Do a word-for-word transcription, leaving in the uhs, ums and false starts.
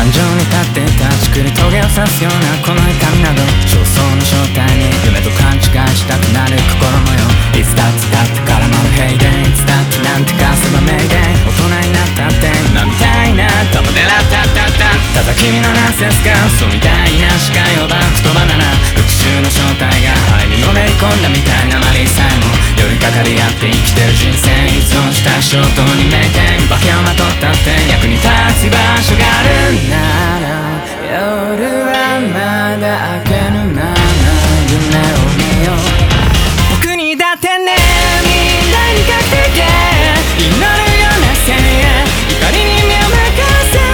感情に立って断ちくり棘を刺すようなこの痛みなど焦燥の正体に夢と勘違いしたくなる心模様いつだってだって絡まるヘイデンいつだってなんてかせばメイデン大人になったって今みたいなタバデラタタタただ君のナンセンスが嘘みたいな視界をバックとバナナ復讐の正体が肺にのめり込んだみたいなマリーさえも寄りかかり合って生きてる人生依存した衝動にメイデン化けをまとったって役に立つ居場